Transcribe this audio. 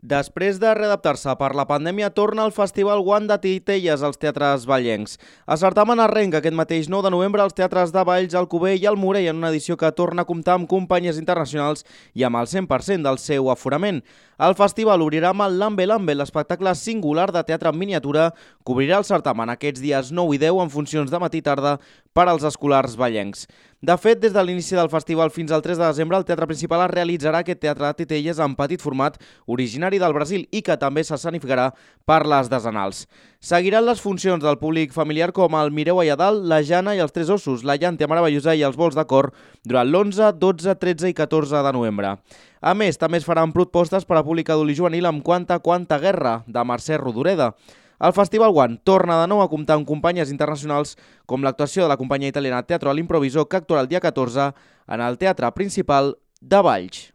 Després de readaptar-se per la pandèmia, torna el Festival One de Titelles als teatres vallencs. El certamen arrenca aquest mateix 9 de novembre als teatres de Valls, Alcover i el Morell, en una edició que torna a comptar amb companyies internacionals i amb el 100% del seu aforament. El festival obrirà amb el Lambe Lambe, l'espectacle singular de teatre en miniatura, que obrirà el certamen aquests dies 9 i 10 en funcions de matí i tarda per als escolars vallencs. De fet, des de l'inici del festival fins al 3 de desembre, el teatre principal es realitzarà aquest teatre de Titelles en petit format, originari del Brasil i que també s'escenificarà per les desenals. Seguiran les funcions del públic familiar com el Mireu allà dalt, la Jana i els Tres Ossos, la Llàntia meravellosa i els Vols de cor durant l'11, 12, 13 i 14 de novembre. A més, també es faran propostes per a públic adult i juvenil amb Quanta guerra, de Mercè Rodoreda. El Festival One torna de nou a comptar amb companyies internacionals com l'actuació de la companyia italiana Teatro all'Improviso, que actuarà el dia 14 en el Teatre Principal de Valls.